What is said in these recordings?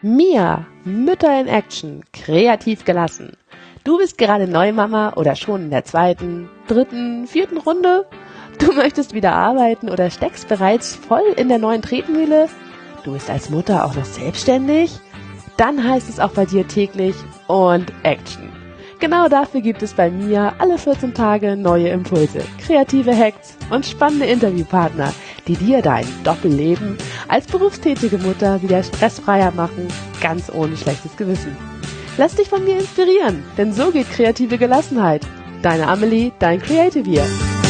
Mia, Mütter in Action, kreativ gelassen. Du bist gerade Neumama oder schon in der zweiten, dritten, vierten Runde? Du möchtest wieder arbeiten oder steckst bereits voll in der neuen Tretmühle? Du bist als Mutter auch noch selbstständig? Dann heißt es auch bei dir täglich und Action. Genau dafür gibt es bei Mia alle 14 Tage neue Impulse, kreative Hacks und spannende Interviewpartner, die dir dein Doppelleben als berufstätige Mutter wieder stressfreier machen, ganz ohne schlechtes Gewissen. Lass dich von mir inspirieren, denn so geht kreative Gelassenheit. Deine Amelie, dein Creative Year.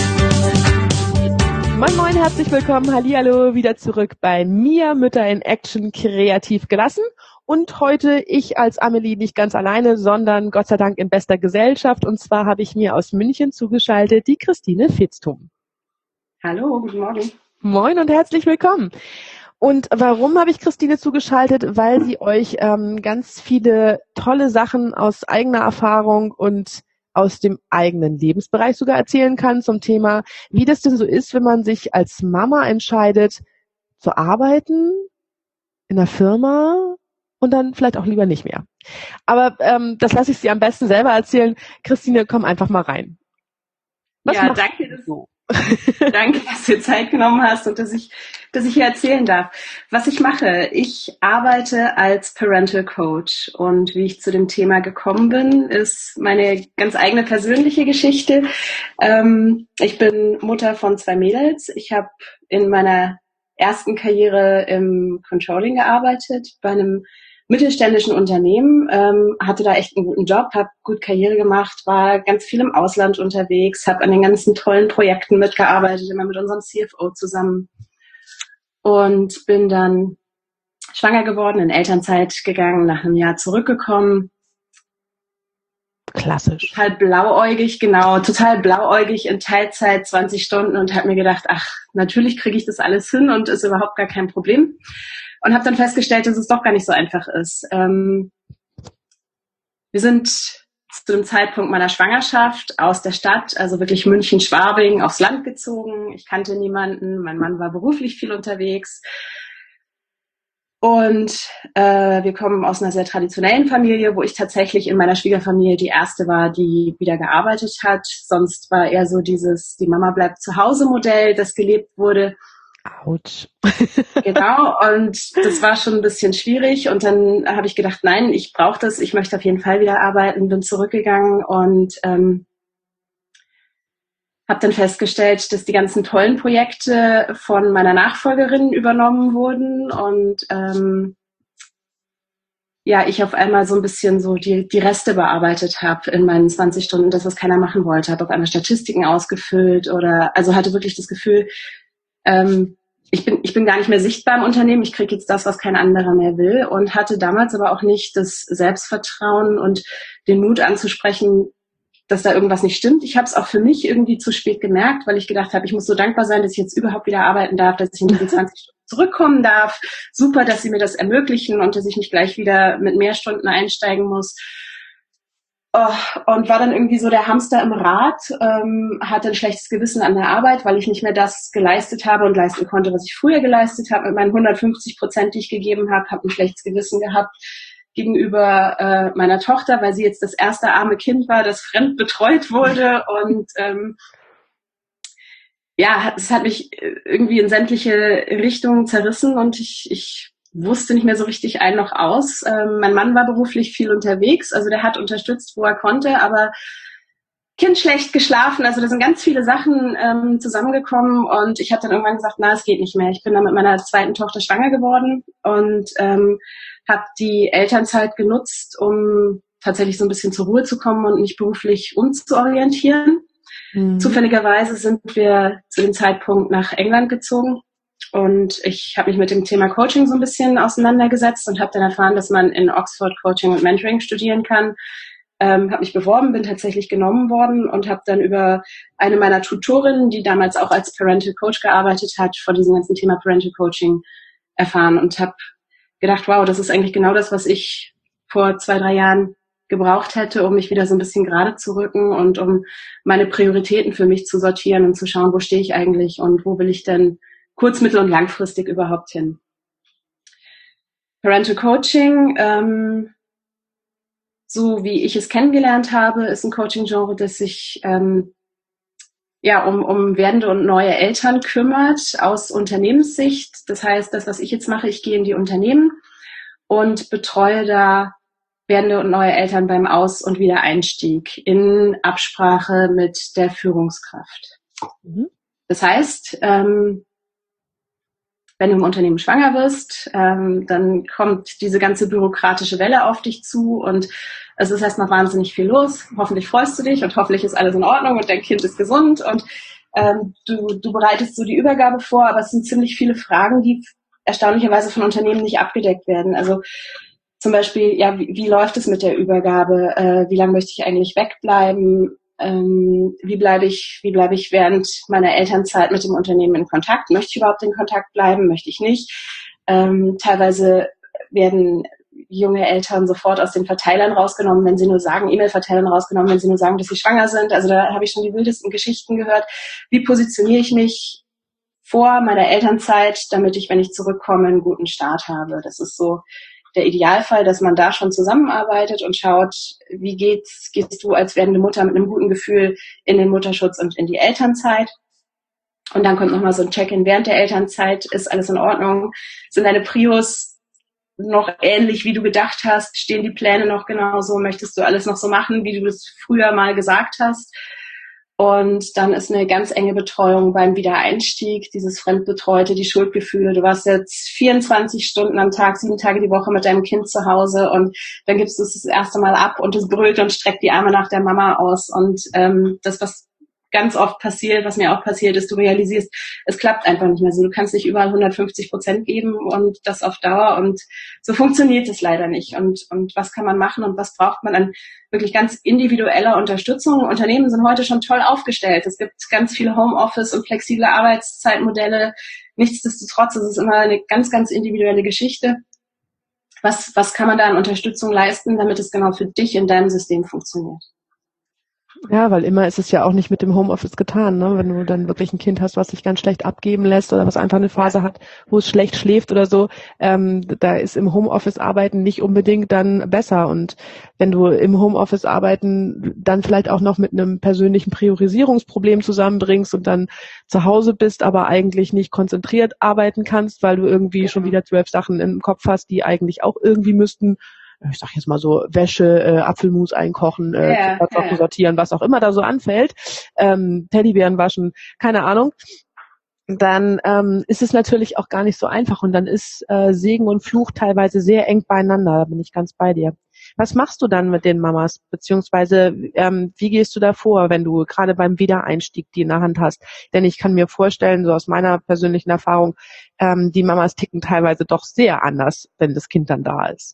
Moin moin, herzlich willkommen, hallihallo, wieder zurück bei Mia, Mütter in Action, kreativ gelassen. Und heute ich als Amelie nicht ganz alleine, sondern Gott sei Dank in bester Gesellschaft. Und zwar habe ich mir aus München zugeschaltet die Christine Vitzthum. Hallo, guten Morgen. Moin und herzlich willkommen. Und warum habe ich Christine zugeschaltet? Weil sie euch ganz viele tolle Sachen aus eigener Erfahrung und aus dem eigenen Lebensbereich sogar erzählen kann zum Thema, wie das denn so ist, wenn man sich als Mama entscheidet, zu arbeiten in einer Firma und dann vielleicht auch lieber nicht mehr. Aber das lasse ich sie am besten selber erzählen. Christine, komm einfach mal rein. Ja, danke, danke, dass du dir Zeit genommen hast und dass ich hier erzählen darf. Was ich mache, ich arbeite als Parental Coach und wie ich zu dem Thema gekommen bin, ist meine ganz eigene persönliche Geschichte. Ich bin Mutter von 2 Mädels. Ich habe in meiner ersten Karriere im Controlling gearbeitet, bei einem mittelständischen Unternehmen, hatte da echt einen guten Job, habe gut Karriere gemacht, war ganz viel im Ausland unterwegs, habe an den ganzen tollen Projekten mitgearbeitet, immer mit unserem CFO zusammen und bin dann schwanger geworden, in Elternzeit gegangen, nach einem Jahr zurückgekommen. Klassisch. Total blauäugig in Teilzeit, 20 Stunden und habe mir gedacht, ach, natürlich kriege ich das alles hin und ist überhaupt gar kein Problem. Und habe dann festgestellt, dass es doch gar nicht so einfach ist. Wir sind zu dem Zeitpunkt meiner Schwangerschaft aus der Stadt, also wirklich München-Schwabing, aufs Land gezogen. Ich kannte niemanden, mein Mann war beruflich viel unterwegs. Und wir kommen aus einer sehr traditionellen Familie, wo ich tatsächlich in meiner Schwiegerfamilie die erste war, die wieder gearbeitet hat. Sonst war eher so dieses die Mama bleibt zu Hause Modell, das gelebt wurde. Autsch. Genau, und das war schon ein bisschen schwierig. Und dann habe ich gedacht, nein, ich brauche das, ich möchte auf jeden Fall wieder arbeiten, bin zurückgegangen und habe dann festgestellt, dass die ganzen tollen Projekte von meiner Nachfolgerin übernommen wurden und ich auf einmal so ein bisschen so die Reste bearbeitet habe in meinen 20 Stunden, das, was keiner machen wollte, habe auf einmal Statistiken ausgefüllt also hatte wirklich das Gefühl, ich bin gar nicht mehr sichtbar im Unternehmen, ich kriege jetzt das, was kein anderer mehr will und hatte damals aber auch nicht das Selbstvertrauen und den Mut anzusprechen, dass da irgendwas nicht stimmt. Ich habe es auch für mich irgendwie zu spät gemerkt, weil ich gedacht habe, ich muss so dankbar sein, dass ich jetzt überhaupt wieder arbeiten darf, dass ich in diesen 20 Stunden zurückkommen darf. Super, dass sie mir das ermöglichen und dass ich nicht gleich wieder mit mehr Stunden einsteigen muss. Und war dann irgendwie so der Hamster im Rad, hatte ein schlechtes Gewissen an der Arbeit, weil ich nicht mehr das geleistet habe und leisten konnte, was ich früher geleistet habe. Mit meinen 150%, die ich gegeben habe, habe ein schlechtes Gewissen gehabt gegenüber meiner Tochter, weil sie jetzt das erste arme Kind war, das fremd betreut wurde. Und es hat mich irgendwie in sämtliche Richtungen zerrissen und ich wusste nicht mehr so richtig ein noch aus. Mein Mann war beruflich viel unterwegs, also der hat unterstützt, wo er konnte, aber Kind schlecht geschlafen, also da sind ganz viele Sachen zusammengekommen und ich habe dann irgendwann gesagt, es geht nicht mehr. Ich bin dann mit meiner zweiten Tochter schwanger geworden und habe die Elternzeit genutzt, um tatsächlich so ein bisschen zur Ruhe zu kommen und mich beruflich umzuorientieren. Zufälligerweise sind wir zu dem Zeitpunkt nach England gezogen. Und ich habe mich mit dem Thema Coaching so ein bisschen auseinandergesetzt und habe dann erfahren, dass man in Oxford Coaching und Mentoring studieren kann. Habe mich beworben, bin tatsächlich genommen worden und habe dann über eine meiner Tutorinnen, die damals auch als Parental Coach gearbeitet hat, von diesem ganzen Thema Parental Coaching erfahren und habe gedacht, wow, das ist eigentlich genau das, was ich vor 2-3 Jahren gebraucht hätte, um mich wieder so ein bisschen gerade zu rücken und um meine Prioritäten für mich zu sortieren und zu schauen, wo stehe ich eigentlich und wo will ich denn kurz-, mittel- und langfristig überhaupt hin. Parental Coaching, so wie ich es kennengelernt habe, ist ein Coaching-Genre, das sich um werdende und neue Eltern kümmert aus Unternehmenssicht. Das heißt, das, was ich jetzt mache, ich gehe in die Unternehmen und betreue da werdende und neue Eltern beim Aus- und Wiedereinstieg in Absprache mit der Führungskraft. Mhm. Das heißt, wenn du im Unternehmen schwanger wirst, dann kommt diese ganze bürokratische Welle auf dich zu und es ist erstmal wahnsinnig viel los. Hoffentlich freust du dich und hoffentlich ist alles in Ordnung und dein Kind ist gesund und du bereitest so die Übergabe vor, aber es sind ziemlich viele Fragen, die erstaunlicherweise von Unternehmen nicht abgedeckt werden. Also zum Beispiel, ja, wie läuft es mit der Übergabe? Wie lange möchte ich eigentlich wegbleiben? Wie bleibe ich während meiner Elternzeit mit dem Unternehmen in Kontakt? Möchte ich überhaupt in Kontakt bleiben? Möchte ich nicht? Teilweise werden junge Eltern sofort aus den Verteilern rausgenommen, wenn sie nur sagen, E-Mail-Verteilern rausgenommen, wenn sie nur sagen, dass sie schwanger sind. Also da habe ich schon die wildesten Geschichten gehört. Wie positioniere ich mich vor meiner Elternzeit, damit ich, wenn ich zurückkomme, einen guten Start habe? Das ist so der Idealfall, dass man da schon zusammenarbeitet und schaut, wie gehst du als werdende Mutter mit einem guten Gefühl in den Mutterschutz und in die Elternzeit. Und dann kommt nochmal so ein Check-in während der Elternzeit. Ist alles in Ordnung? Sind deine Prios noch ähnlich, wie du gedacht hast? Stehen die Pläne noch genauso? Möchtest du alles noch so machen, wie du es früher mal gesagt hast? Und dann ist eine ganz enge Betreuung beim Wiedereinstieg, dieses Fremdbetreute, die Schuldgefühle. Du warst jetzt 24 Stunden am Tag, 7 Tage die Woche mit deinem Kind zu Hause und dann gibst du es das erste Mal ab und es brüllt und streckt die Arme nach der Mama aus. Und das, was ganz oft passiert, was mir auch passiert ist, du realisierst, es klappt einfach nicht mehr so. Du kannst nicht überall 150% geben und das auf Dauer und so funktioniert es leider nicht. Und was kann man machen und was braucht man an wirklich ganz individueller Unterstützung? Unternehmen sind heute schon toll aufgestellt. Es gibt ganz viele Homeoffice und flexible Arbeitszeitmodelle. Nichtsdestotrotz ist es immer eine ganz, ganz individuelle Geschichte. Was kann man da an Unterstützung leisten, damit es genau für dich in deinem System funktioniert? Ja, weil immer ist es ja auch nicht mit dem Homeoffice getan, ne? Wenn du dann wirklich ein Kind hast, was sich ganz schlecht abgeben lässt oder was einfach eine Phase hat, wo es schlecht schläft oder so, da ist im Homeoffice arbeiten nicht unbedingt dann besser. Und wenn du im Homeoffice arbeiten dann vielleicht auch noch mit einem persönlichen Priorisierungsproblem zusammenbringst und dann zu Hause bist, aber eigentlich nicht konzentriert arbeiten kannst, weil du irgendwie schon wieder 12 Sachen im Kopf hast, die eigentlich auch irgendwie müssten, ich sag jetzt mal so, Wäsche, Apfelmus einkochen, Kartoffeln sortieren, was auch immer da so anfällt, Teddybären waschen, keine Ahnung, dann ist es natürlich auch gar nicht so einfach und dann ist Segen und Fluch teilweise sehr eng beieinander, da bin ich ganz bei dir. Was machst du dann mit den Mamas, beziehungsweise wie gehst du da vor, wenn du gerade beim Wiedereinstieg die in der Hand hast? Denn ich kann mir vorstellen, so aus meiner persönlichen Erfahrung, die Mamas ticken teilweise doch sehr anders, wenn das Kind dann da ist.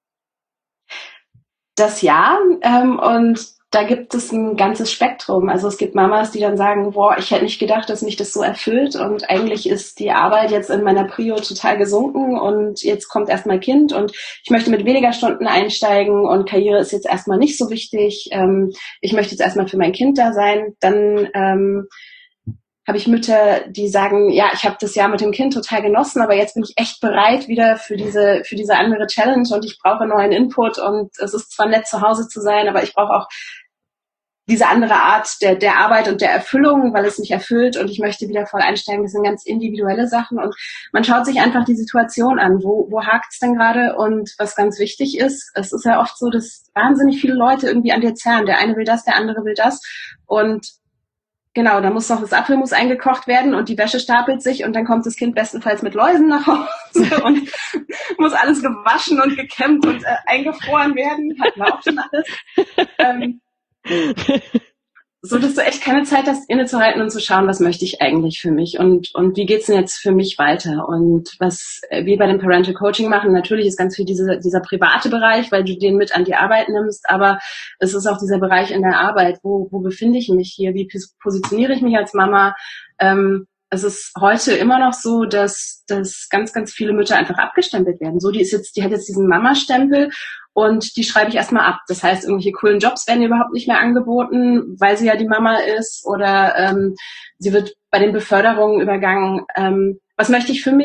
Das ja, und da gibt es ein ganzes Spektrum. Also es gibt Mamas, die dann sagen, boah, ich hätte nicht gedacht, dass mich das so erfüllt und eigentlich ist die Arbeit jetzt in meiner Prio total gesunken und jetzt kommt erstmal Kind und ich möchte mit weniger Stunden einsteigen und Karriere ist jetzt erstmal nicht so wichtig. Ich möchte jetzt erstmal für mein Kind da sein. Dann habe ich Mütter, die sagen, ja, ich habe das Jahr mit dem Kind total genossen, aber jetzt bin ich echt bereit wieder für diese andere Challenge und ich brauche neuen Input und es ist zwar nett, zu Hause zu sein, aber ich brauche auch diese andere Art der Arbeit und der Erfüllung, weil es mich erfüllt und ich möchte wieder voll einsteigen. Das sind ganz individuelle Sachen und man schaut sich einfach die Situation an. Wo hakt es denn gerade? Und was ganz wichtig ist, es ist ja oft so, dass wahnsinnig viele Leute irgendwie an dir zerren. Der eine will das, der andere will das und genau, da muss noch das Apfelmus eingekocht werden und die Wäsche stapelt sich und dann kommt das Kind bestenfalls mit Läusen nach Hause und muss alles gewaschen und gekämmt und eingefroren werden. Hatten wir auch schon alles. So, dass du echt keine Zeit hast, innezuhalten und zu schauen, was möchte ich eigentlich für mich und wie geht's denn jetzt für mich weiter? Und was wir bei dem Parental Coaching machen, natürlich ist ganz viel dieser private Bereich, weil du den mit an die Arbeit nimmst, aber es ist auch dieser Bereich in der Arbeit, wo befinde ich mich hier, wie positioniere ich mich als Mama? Es ist heute immer noch so, dass ganz, ganz viele Mütter einfach abgestempelt werden. So, die hat jetzt diesen Mama-Stempel und die schreibe ich erstmal ab. Das heißt, irgendwelche coolen Jobs werden ihr überhaupt nicht mehr angeboten, weil sie ja die Mama ist oder sie wird bei den Beförderungen übergangen. Was möchte ich für mich?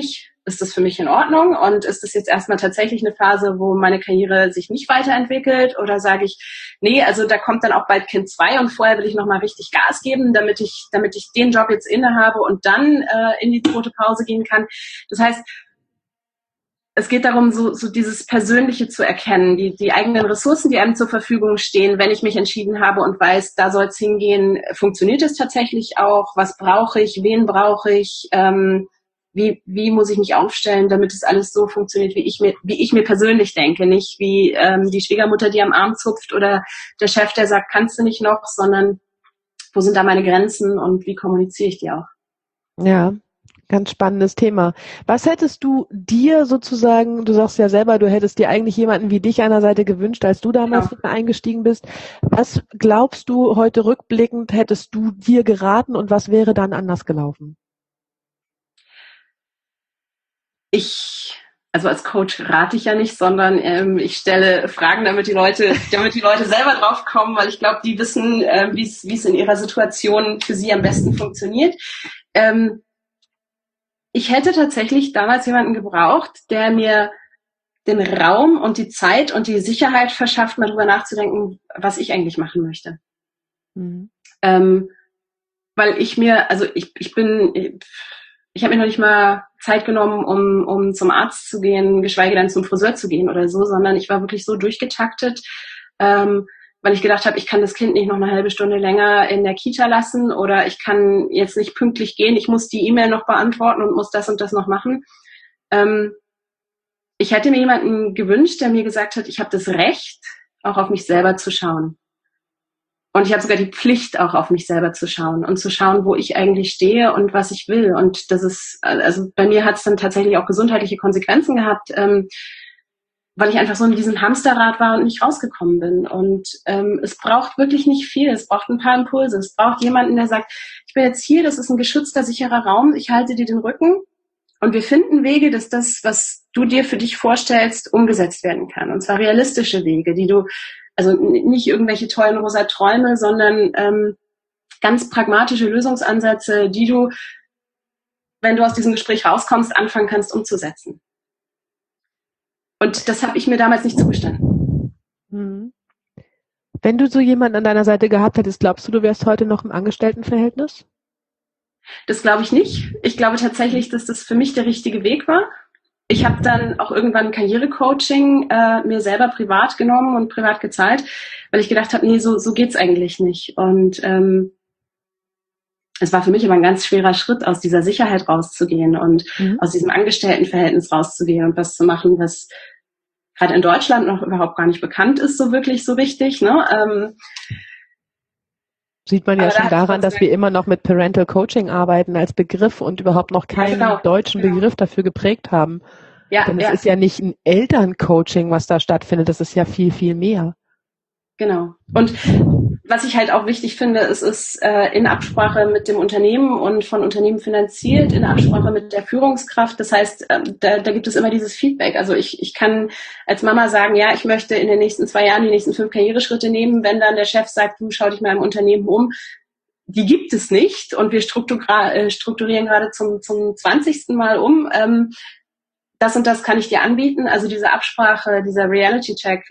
ist das für mich in Ordnung und ist das jetzt erstmal tatsächlich eine Phase, wo meine Karriere sich nicht weiterentwickelt oder sage ich, nee, also da kommt dann auch bald Kind 2 und vorher will ich nochmal richtig Gas geben, damit ich den Job jetzt innehabe und dann in die zweite Pause gehen kann. Das heißt, es geht darum, so dieses Persönliche zu erkennen, die eigenen Ressourcen, die einem zur Verfügung stehen. Wenn ich mich entschieden habe und weiß, da soll es hingehen, funktioniert es tatsächlich auch? Was brauche ich? Wen brauche ich? Wie muss ich mich aufstellen, damit es alles so funktioniert, wie ich mir persönlich denke, nicht wie die Schwiegermutter, die am Arm zupft oder der Chef, der sagt, kannst du nicht noch, sondern wo sind da meine Grenzen und wie kommuniziere ich die auch? Ja, ganz spannendes Thema. Was hättest du dir sozusagen, du sagst ja selber, du hättest dir eigentlich jemanden wie dich an der Seite gewünscht, als du damals eingestiegen bist. Was glaubst du heute rückblickend, hättest du dir geraten und was wäre dann anders gelaufen? Also als Coach rate ich ja nicht, sondern ich stelle Fragen, damit die Leute selber drauf kommen, weil ich glaube, die wissen, wie es in ihrer Situation für sie am besten funktioniert. Ich hätte tatsächlich damals jemanden gebraucht, der mir den Raum und die Zeit und die Sicherheit verschafft, mal drüber nachzudenken, was ich eigentlich machen möchte. Mhm. Weil ich habe mir noch nicht mal Zeit genommen, um zum Arzt zu gehen, geschweige denn zum Friseur zu gehen oder so, sondern ich war wirklich so durchgetaktet, weil ich gedacht habe, ich kann das Kind nicht noch eine halbe Stunde länger in der Kita lassen oder ich kann jetzt nicht pünktlich gehen, ich muss die E-Mail noch beantworten und muss das und das noch machen. Ich hätte mir jemanden gewünscht, der mir gesagt hat, ich habe das Recht, auch auf mich selber zu schauen. Und ich habe sogar die Pflicht, auch auf mich selber zu schauen und zu schauen, wo ich eigentlich stehe und was ich will. Und das ist, also bei mir hat es dann tatsächlich auch gesundheitliche Konsequenzen gehabt, weil ich einfach so in diesem Hamsterrad war und nicht rausgekommen bin. Und es braucht wirklich nicht viel. Es braucht ein paar Impulse. Es braucht jemanden, der sagt, ich bin jetzt hier, das ist ein geschützter, sicherer Raum, ich halte dir den Rücken und wir finden Wege, dass das, was du dir für dich vorstellst, umgesetzt werden kann. Und zwar realistische Wege, also nicht irgendwelche tollen rosa Träume, sondern ganz pragmatische Lösungsansätze, die du, wenn du aus diesem Gespräch rauskommst, anfangen kannst umzusetzen. Und das habe ich mir damals nicht zugestanden. Mhm. Wenn du so jemanden an deiner Seite gehabt hättest, glaubst du wärst heute noch im Angestelltenverhältnis? Das glaube ich nicht. Ich glaube tatsächlich, dass das für mich der richtige Weg war. Ich habe dann auch irgendwann Karrierecoaching mir selber privat genommen und privat gezahlt, weil ich gedacht habe, nee, so geht's eigentlich nicht. Und es war für mich aber ein ganz schwerer Schritt, aus dieser Sicherheit rauszugehen und aus diesem Angestelltenverhältnis rauszugehen und was zu machen, was gerade in Deutschland noch überhaupt gar nicht bekannt ist, so wirklich so richtig. Ne? Sieht man ja schon daran, dass wir immer noch mit Parental Coaching arbeiten als Begriff und überhaupt noch keinen deutschen Begriff dafür geprägt haben. Ja, denn es ist ja nicht ein Elterncoaching, was da stattfindet, das ist ja viel, viel mehr. Genau. Und was ich halt auch wichtig finde, es ist in Absprache mit dem Unternehmen und von Unternehmen finanziert, in Absprache mit der Führungskraft. Das heißt, da gibt es immer dieses Feedback. Also ich kann als Mama sagen, ja, ich möchte in den nächsten 2 Jahren die nächsten 5 Karriereschritte nehmen. Wenn dann der Chef sagt, du schau dich mal im Unternehmen um, die gibt es nicht und wir strukturieren gerade zum 20. Mal um. Das und das kann ich dir anbieten. Also diese Absprache, dieser Reality-Check,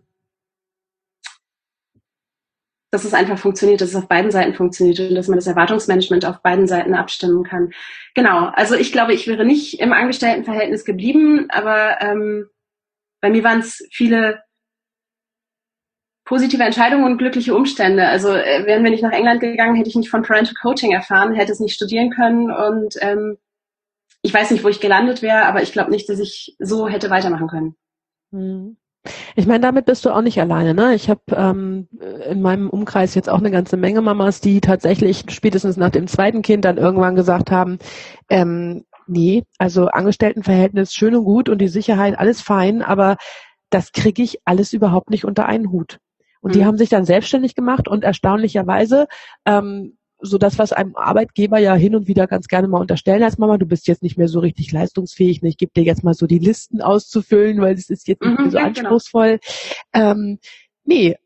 dass es einfach funktioniert, dass es auf beiden Seiten funktioniert und dass man das Erwartungsmanagement auf beiden Seiten abstimmen kann. Genau, also ich glaube, ich wäre nicht im Angestelltenverhältnis geblieben, aber bei mir waren es viele positive Entscheidungen und glückliche Umstände. Also wären wir nicht nach England gegangen, hätte ich nicht von Parental Coaching erfahren, hätte es nicht studieren können und ich weiß nicht, wo ich gelandet wäre, aber ich glaube nicht, dass ich so hätte weitermachen können. Ich meine, damit bist du auch nicht alleine, ne? Ich habe in meinem Umkreis jetzt auch eine ganze Menge Mamas, die tatsächlich spätestens nach dem 2. Kind dann irgendwann gesagt haben, nee, also Angestelltenverhältnis schön und gut und die Sicherheit, alles fein, aber das kriege ich alles überhaupt nicht unter einen Hut. Und die haben sich dann selbstständig gemacht und erstaunlicherweise so das, was einem Arbeitgeber ja hin und wieder ganz gerne mal unterstellen als Mama, du bist jetzt nicht mehr so richtig leistungsfähig, ne? Ich gebe dir jetzt mal so die Listen auszufüllen, weil es ist jetzt nicht mehr so anspruchsvoll. Nee,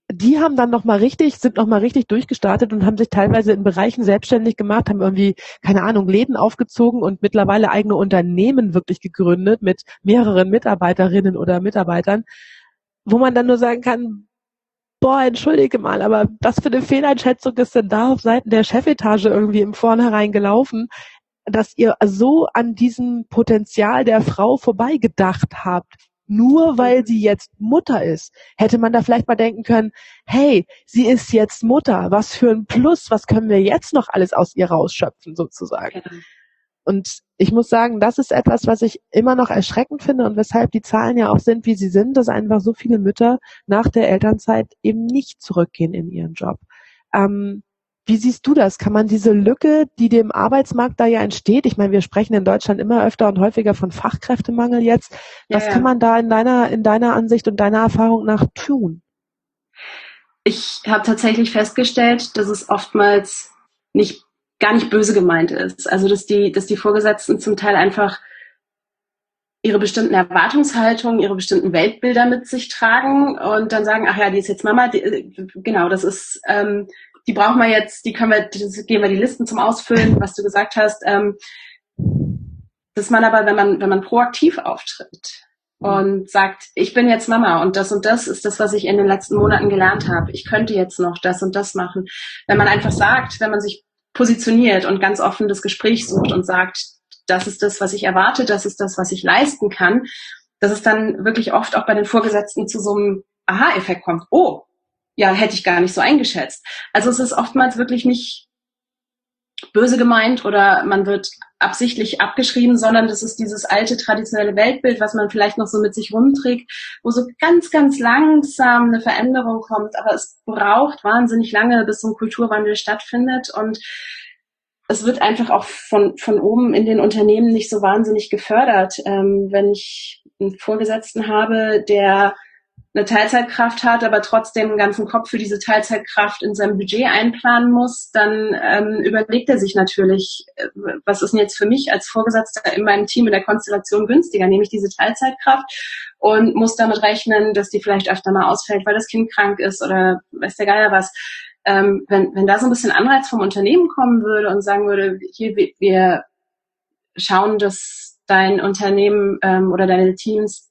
die haben dann sind noch mal richtig durchgestartet und haben sich teilweise in Bereichen selbstständig gemacht, haben irgendwie, keine Ahnung, Läden aufgezogen und mittlerweile eigene Unternehmen wirklich gegründet mit mehreren Mitarbeiterinnen oder Mitarbeitern, wo man dann nur sagen kann, boah, entschuldige mal, aber was für eine Fehleinschätzung ist denn da auf Seiten der Chefetage irgendwie im Vornherein gelaufen, dass ihr so an diesem Potenzial der Frau vorbeigedacht habt? Nur weil sie jetzt Mutter ist, hätte man da vielleicht mal denken können, hey, sie ist jetzt Mutter, was für ein Plus, was können wir jetzt noch alles aus ihr rausschöpfen sozusagen? Genau. Und ich muss sagen, das ist etwas, was ich immer noch erschreckend finde und weshalb die Zahlen ja auch sind, wie sie sind, dass einfach so viele Mütter nach der Elternzeit eben nicht zurückgehen in ihren Job. Wie siehst du das? Kann man diese Lücke, die dem Arbeitsmarkt da ja entsteht, ich meine, wir sprechen in Deutschland immer öfter und häufiger von Fachkräftemangel jetzt, was kann man da in deiner Ansicht und deiner Erfahrung nach tun? Ich habe tatsächlich festgestellt, dass es oftmals gar nicht böse gemeint ist. Also dass die Vorgesetzten zum Teil einfach ihre bestimmten Erwartungshaltungen, ihre bestimmten Weltbilder mit sich tragen und dann sagen, ach ja, die ist jetzt Mama, genau, das ist, die brauchen wir jetzt, geben wir die Listen zum Ausfüllen, was du gesagt hast. Dass man aber, wenn man proaktiv auftritt und sagt, ich bin jetzt Mama und das ist das, was ich in den letzten Monaten gelernt habe. Ich könnte jetzt noch das und das machen. Wenn man einfach sagt, wenn man sich positioniert und ganz offen das Gespräch sucht und sagt, das ist das, was ich erwarte, das ist das, was ich leisten kann, dass es dann wirklich oft auch bei den Vorgesetzten zu so einem Aha-Effekt kommt. Oh, ja, hätte ich gar nicht so eingeschätzt. Also es ist oftmals wirklich nicht böse gemeint oder man wird absichtlich abgeschrieben, sondern das ist dieses alte traditionelle Weltbild, was man vielleicht noch so mit sich rumträgt, wo so ganz, ganz langsam eine Veränderung kommt. Aber es braucht wahnsinnig lange, bis so ein Kulturwandel stattfindet und es wird einfach auch von oben in den Unternehmen nicht so wahnsinnig gefördert. Wenn ich einen Vorgesetzten habe, der eine Teilzeitkraft hat, aber trotzdem den ganzen Kopf für diese Teilzeitkraft in seinem Budget einplanen muss, dann überlegt er sich natürlich, was ist denn jetzt für mich als Vorgesetzter in meinem Team in der Konstellation günstiger? Nehme ich diese Teilzeitkraft und muss damit rechnen, dass die vielleicht öfter mal ausfällt, weil das Kind krank ist oder weiß der Geier was. Wenn da so ein bisschen Anreiz vom Unternehmen kommen würde und sagen würde, hier, wir schauen, dass dein Unternehmen oder deine Teams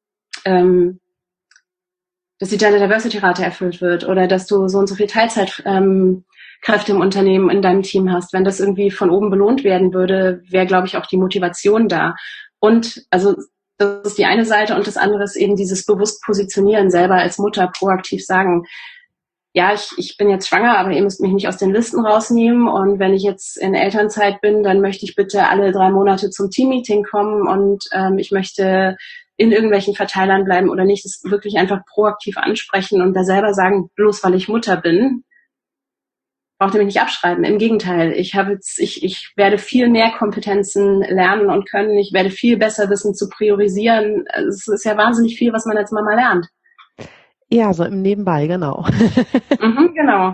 dass die Gender Diversity Rate erfüllt wird oder dass du so und so viel Teilzeitkräfte im Unternehmen in deinem Team hast. Wenn das irgendwie von oben belohnt werden würde, wäre, glaube ich, auch die Motivation da. Und also das ist die eine Seite und das andere ist eben dieses bewusst Positionieren, selber als Mutter proaktiv sagen, ja, ich bin jetzt schwanger, aber ihr müsst mich nicht aus den Listen rausnehmen und wenn ich jetzt in Elternzeit bin, dann möchte ich bitte alle 3 Monate zum Teammeeting kommen und ich möchte in irgendwelchen Verteilern bleiben oder nicht, das wirklich einfach proaktiv ansprechen und da selber sagen, bloß weil ich Mutter bin, braucht ihr mich nicht abschreiben. Im Gegenteil, ich werde viel mehr Kompetenzen lernen und können, ich werde viel besser wissen zu priorisieren. Es ist ja wahnsinnig viel, was man als Mama lernt. Ja, so im Nebenbei, genau. Genau.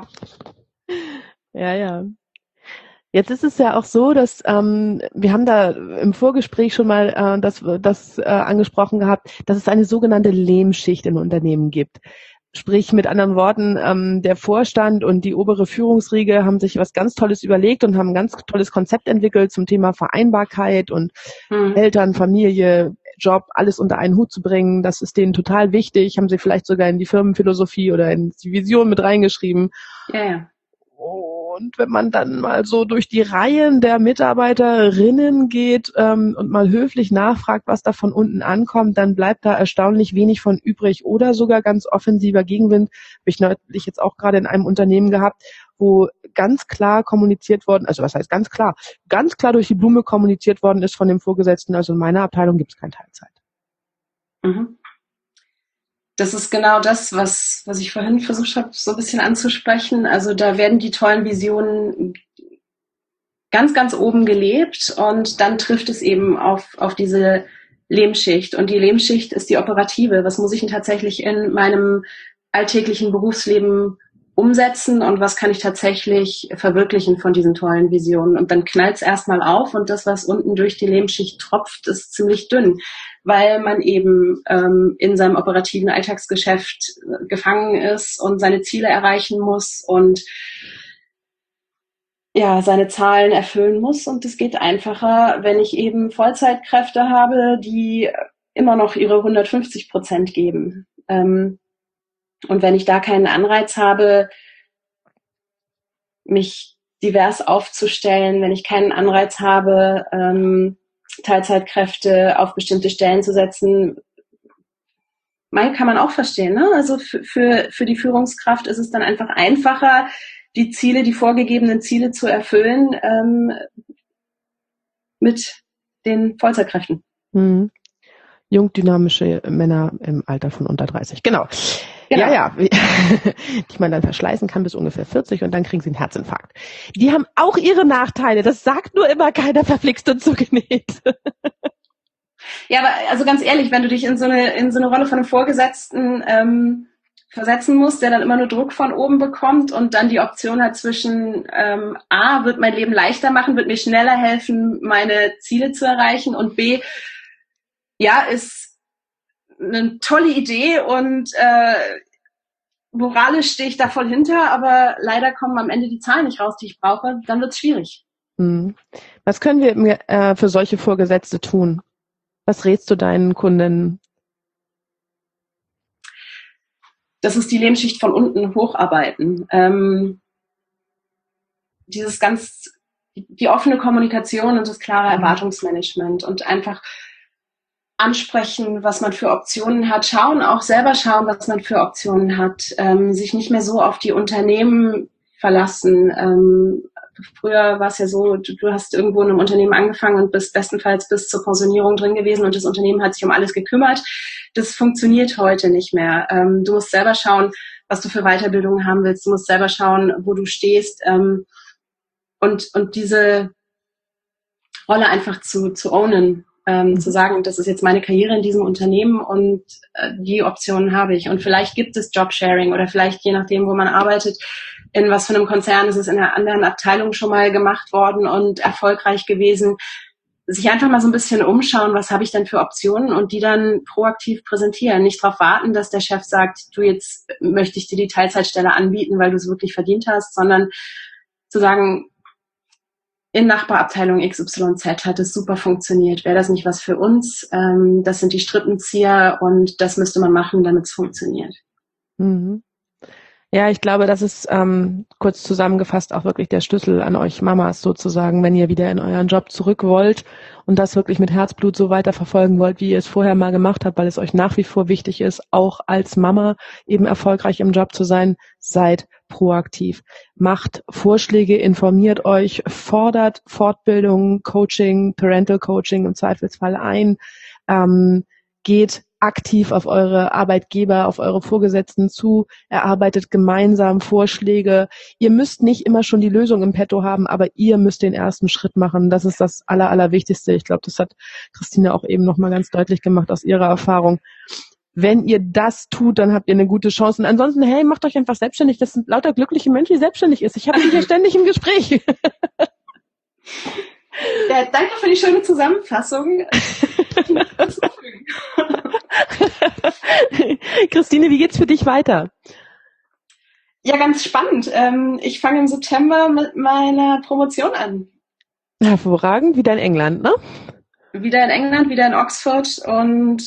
Ja. Jetzt ist es ja auch so, dass wir haben da im Vorgespräch schon mal das angesprochen gehabt, dass es eine sogenannte Lehmschicht im Unternehmen gibt. Sprich, mit anderen Worten, der Vorstand und die obere Führungsriege haben sich was ganz Tolles überlegt und haben ein ganz tolles Konzept entwickelt zum Thema Vereinbarkeit und Eltern, Familie, Job, alles unter einen Hut zu bringen. Das ist denen total wichtig. Haben sie vielleicht sogar in die Firmenphilosophie oder in die Vision mit reingeschrieben. Ja. Und wenn man dann mal so durch die Reihen der Mitarbeiterinnen geht und mal höflich nachfragt, was da von unten ankommt, dann bleibt da erstaunlich wenig von übrig oder sogar ganz offensiver Gegenwind. Habe ich neulich jetzt auch gerade in einem Unternehmen gehabt, wo ganz klar kommuniziert worden, also was heißt ganz klar durch die Blume kommuniziert worden ist von dem Vorgesetzten, also in meiner Abteilung gibt es keine Teilzeit. Mhm. Das ist genau das, was ich vorhin versucht habe, so ein bisschen anzusprechen. Also da werden die tollen Visionen ganz, ganz oben gelebt und dann trifft es eben auf diese Lehmschicht. Und die Lehmschicht ist die operative. Was muss ich denn tatsächlich in meinem alltäglichen Berufsleben umsetzen und was kann ich tatsächlich verwirklichen von diesen tollen Visionen. Und dann knallt es erstmal auf und das, was unten durch die Lehmschicht tropft, ist ziemlich dünn, weil man eben in seinem operativen Alltagsgeschäft gefangen ist und seine Ziele erreichen muss und ja, seine Zahlen erfüllen muss. Und es geht einfacher, wenn ich eben Vollzeitkräfte habe, die immer noch ihre 150% geben. Und wenn ich da keinen Anreiz habe, mich divers aufzustellen, wenn ich keinen Anreiz habe, Teilzeitkräfte auf bestimmte Stellen zu setzen, kann man auch verstehen, ne? Also für die Führungskraft ist es dann einfach einfacher, die vorgegebenen Ziele zu erfüllen, mit den Vollzeitkräften. Jung, dynamische Männer im Alter von unter 30. Genau. Ja. Die man dann verschleißen kann bis ungefähr 40 und dann kriegen sie einen Herzinfarkt. Die haben auch ihre Nachteile. Das sagt nur immer keiner, verflixt und zugenäht. Ja, aber also ganz ehrlich, wenn du dich in so eine Rolle von einem Vorgesetzten versetzen musst, der dann immer nur Druck von oben bekommt und dann die Option hat zwischen A, wird mein Leben leichter machen, wird mir schneller helfen, meine Ziele zu erreichen, und B, ja, ist eine tolle Idee und moralisch stehe ich da voll hinter, aber leider kommen am Ende die Zahlen nicht raus, die ich brauche, dann wird es schwierig. Was können wir für solche Vorgesetzte tun? Was rätst du deinen Kunden? Das ist die Lehmschicht von unten hocharbeiten. Die offene Kommunikation und das klare Erwartungsmanagement und einfach ansprechen, was man für Optionen hat, selber schauen, was man für Optionen hat, sich nicht mehr so auf die Unternehmen verlassen. Früher war es ja so, du hast irgendwo in einem Unternehmen angefangen und bist bestenfalls bis zur Pensionierung drin gewesen und das Unternehmen hat sich um alles gekümmert. Das funktioniert heute nicht mehr. Du musst selber schauen, was du für Weiterbildungen haben willst. Du musst selber schauen, wo du stehst, und diese Rolle einfach zu ownen. Zu sagen, das ist jetzt meine Karriere in diesem Unternehmen und die Optionen habe ich. Und vielleicht gibt es Jobsharing oder vielleicht, je nachdem, wo man arbeitet, in was für einem Konzern ist es in einer anderen Abteilung schon mal gemacht worden und erfolgreich gewesen. Sich einfach mal so ein bisschen umschauen, was habe ich denn für Optionen und die dann proaktiv präsentieren. Nicht darauf warten, dass der Chef sagt, du, jetzt möchte ich dir die Teilzeitstelle anbieten, weil du es wirklich verdient hast, sondern zu sagen, in Nachbarabteilung XYZ hat es super funktioniert. Wäre das nicht was für uns? Das sind die Strippenzieher und das müsste man machen, damit es funktioniert. Ja, ich glaube, das ist kurz zusammengefasst auch wirklich der Schlüssel an euch Mamas sozusagen, wenn ihr wieder in euren Job zurück wollt und das wirklich mit Herzblut so weiter verfolgen wollt, wie ihr es vorher mal gemacht habt, weil es euch nach wie vor wichtig ist, auch als Mama eben erfolgreich im Job zu sein. Seid proaktiv. Macht Vorschläge, informiert euch, fordert Fortbildung, Coaching, Parental Coaching im Zweifelsfall ein, geht aktiv auf eure Arbeitgeber, auf eure Vorgesetzten zu, erarbeitet gemeinsam Vorschläge. Ihr müsst nicht immer schon die Lösung im Petto haben, aber ihr müsst den ersten Schritt machen. Das ist das Allerwichtigste. Ich glaube, das hat Christine auch eben nochmal ganz deutlich gemacht aus ihrer Erfahrung. Wenn ihr das tut, dann habt ihr eine gute Chance. Und ansonsten, hey, macht euch einfach selbstständig. Das sind lauter glückliche Menschen, die selbstständig ist. Ich habe die hier ständig im Gespräch. Ja, danke für die schöne Zusammenfassung. Christine, wie geht's für dich weiter? Ja, ganz spannend. Ich fange im September mit meiner Promotion an. Hervorragend, wieder in England, ne? Wieder in England, wieder in Oxford. Und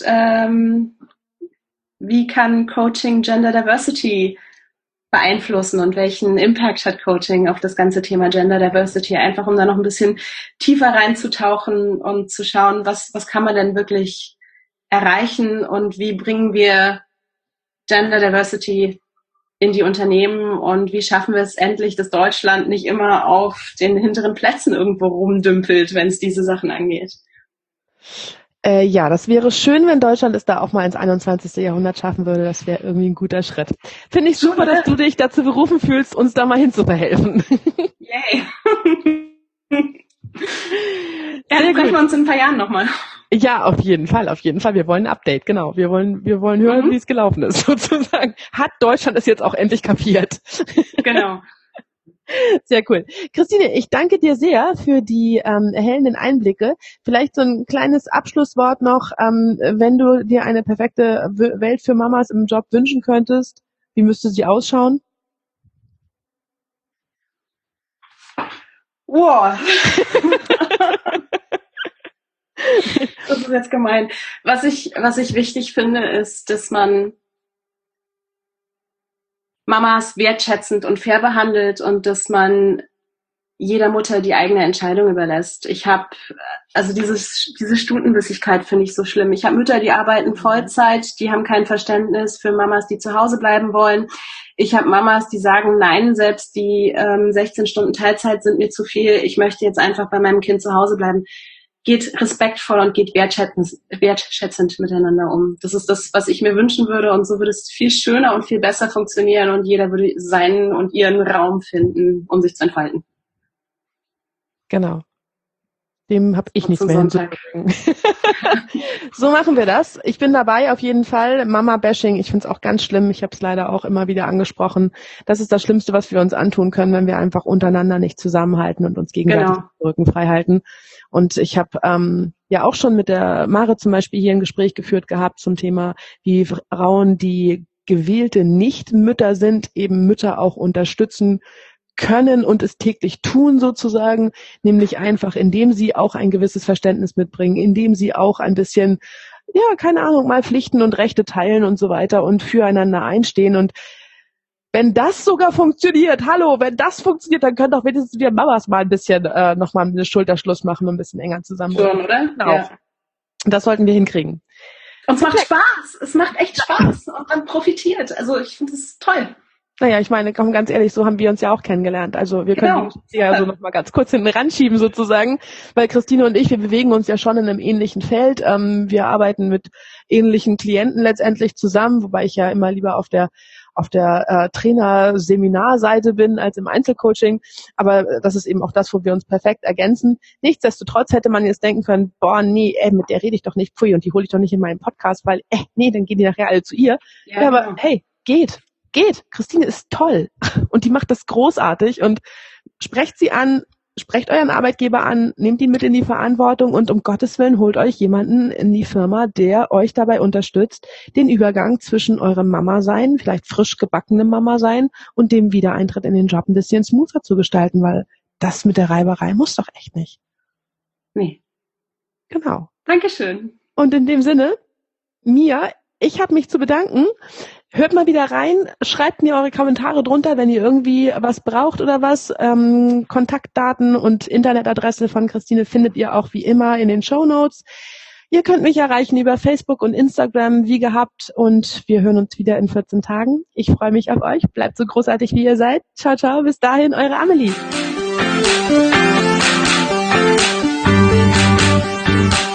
wie kann Coaching Gender Diversity beeinflussen und welchen Impact hat Coaching auf das ganze Thema Gender Diversity? Einfach um da noch ein bisschen tiefer reinzutauchen und zu schauen, was kann man denn wirklich erreichen und wie bringen wir Gender Diversity in die Unternehmen und wie schaffen wir es endlich, dass Deutschland nicht immer auf den hinteren Plätzen irgendwo rumdümpelt, wenn es diese Sachen angeht. Ja, das wäre schön, wenn Deutschland es da auch mal ins 21. Jahrhundert schaffen würde. Das wäre irgendwie ein guter Schritt. Finde ich super, dass du dich dazu berufen fühlst, uns da mal hinzuverhelfen. Yay. Ja, dann treffen wir uns in ein paar Jahren nochmal. Ja, auf jeden Fall, auf jeden Fall. Wir wollen ein Update, genau. Wir wollen hören, wie es gelaufen ist, sozusagen. Hat Deutschland es jetzt auch endlich kapiert? Genau. Sehr cool. Christine, ich danke dir sehr für die erhellenden Einblicke. Vielleicht so ein kleines Abschlusswort noch, wenn du dir eine perfekte Welt für Mamas im Job wünschen könntest, wie müsste sie ausschauen? Wow. Das ist jetzt gemein. Was ich wichtig finde, ist, dass man Mamas wertschätzend und fair behandelt und dass man jeder Mutter die eigene Entscheidung überlässt. Also diese Stundenbissigkeit finde ich so schlimm. Ich habe Mütter, die arbeiten Vollzeit, die haben kein Verständnis für Mamas, die zu Hause bleiben wollen. Ich habe Mamas, die sagen, nein, selbst die 16 Stunden Teilzeit sind mir zu viel. Ich möchte jetzt einfach bei meinem Kind zu Hause bleiben. Geht respektvoll und geht wertschätzend miteinander um. Das ist das, was ich mir wünschen würde, und so würde es viel schöner und viel besser funktionieren und jeder würde seinen und ihren Raum finden, um sich zu entfalten. Genau. Dem habe ich nichts mehr hinzuzufügen. So machen wir das. Ich bin dabei auf jeden Fall. Mama-Bashing, ich finde es auch ganz schlimm. Ich habe es leider auch immer wieder angesprochen. Das ist das Schlimmste, was wir uns antun können, wenn wir einfach untereinander nicht zusammenhalten und uns gegenseitig den Rücken frei halten. Und ich habe ja auch schon mit der Mare zum Beispiel hier ein Gespräch geführt gehabt zum Thema, wie Frauen, die gewählte Nichtmütter sind, eben Mütter auch unterstützen können und es täglich tun sozusagen, nämlich einfach, indem sie auch ein gewisses Verständnis mitbringen, indem sie auch ein bisschen, ja, keine Ahnung, mal Pflichten und Rechte teilen und so weiter und füreinander einstehen. Und wenn das sogar funktioniert, wenn das funktioniert, dann können doch wenigstens wir Mamas mal ein bisschen nochmal einen Schulterschluss machen und ein bisschen enger zusammenrücken. Schon, oder? Ja. Das sollten wir hinkriegen. Und es macht Spaß. Es macht echt Spaß und man profitiert. Also ich finde es toll. Naja, ich meine, komm, ganz ehrlich, so haben wir uns ja auch kennengelernt. Also wir können die ja so noch mal ganz kurz hinten ranschieben sozusagen, weil Christine und ich, wir bewegen uns ja schon in einem ähnlichen Feld. Wir arbeiten mit ähnlichen Klienten letztendlich zusammen, wobei ich ja immer lieber auf der Trainer-Seminarseite bin als im Einzelcoaching. Aber das ist eben auch das, wo wir uns perfekt ergänzen. Nichtsdestotrotz hätte man jetzt denken können, boah, nee, mit der rede ich doch nicht, pfui, und die hole ich doch nicht in meinen Podcast, weil, nee, dann gehen die nachher alle zu ihr. Ja, aber hey, geht. Christine ist toll und die macht das großartig und sprecht sie an, sprecht euren Arbeitgeber an, nehmt ihn mit in die Verantwortung und um Gottes Willen holt euch jemanden in die Firma, der euch dabei unterstützt, den Übergang zwischen eurem Mama-Sein, vielleicht frisch gebackenem Mama-Sein und dem Wiedereintritt in den Job ein bisschen smoother zu gestalten, weil das mit der Reiberei muss doch echt nicht. Nee. Genau. Dankeschön. Und in dem Sinne, Mia, ich habe mich zu bedanken. Hört mal wieder rein, schreibt mir eure Kommentare drunter, wenn ihr irgendwie was braucht oder was. Kontaktdaten und Internetadresse von Christine findet ihr auch wie immer in den Shownotes. Ihr könnt mich erreichen über Facebook und Instagram wie gehabt und wir hören uns wieder in 14 Tagen. Ich freue mich auf euch. Bleibt so großartig, wie ihr seid. Ciao, ciao. Bis dahin, eure Amelie.